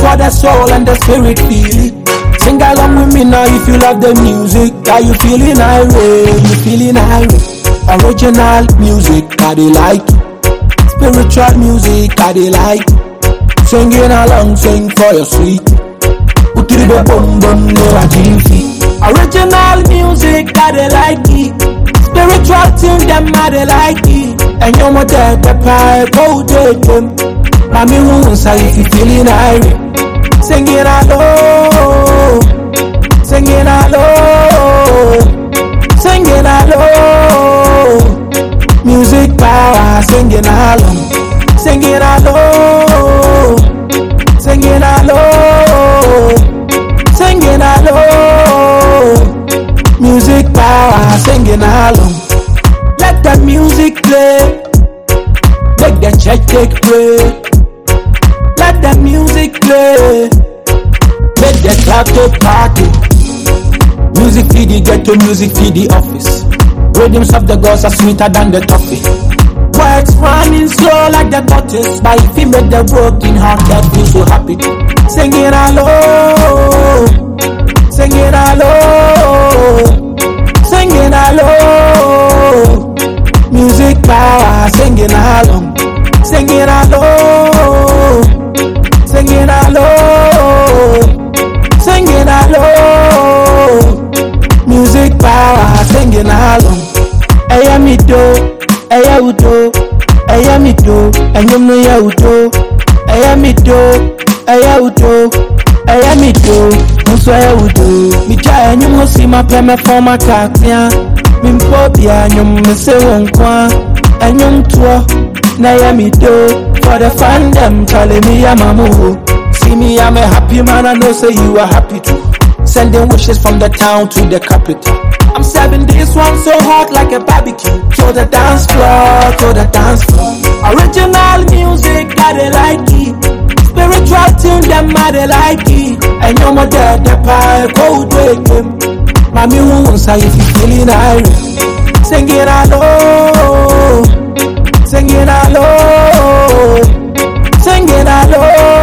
for the soul and the spirit feel it. Sing along with me now if you love the music. Are you feeling irate? You feeling irate? Original music, I they like it. Spiritual music, I they like it. Singing along, sing for your sweet. Utiribe bum bum no ajifi. Original music, I they like it. Spiritual tune, them I they like it. And you want the pie, go take them. Mami won't say if you feeling irate. Singing along, singing along, singing along. Music power, singing along, singing along, singing along, singing along. Music power, singing along. Let the music play, make the church take pray. Let the music play, make the club take party. Music feed the ghetto, music feed the office. Rhythms of the girls are sweeter than the toffee. Words running slow like the tortoise. But if you make the broken heart that feels so happy. Singing alone, singing alone, singing alone. Music power, singing along, singing alone, singing alone, singing alone. Music power, singing along. Eya mi do, eya udo, eya mi do, enyom no ya udo. Eya mi do, eya udo, eya mi do, nso ya udo. Mi cha enyom ho si ma peme forma katia. Mi mpobia enyom me se wonkwa. Enyom tuo, na ya mi do. For the fun them, chale mi ya mamu. See me, I'm a happy man, I know say you are happy too. Sending wishes from the town to the capital. I'm serving this one so hot like a barbecue. To the dance floor, to the dance floor. Original music, I they like it. Spiritual tune, them I they like it. And you're my dad, the pie, go take them. Mami won't say if you feeling irate. Singing alone, singing alone, singing alone.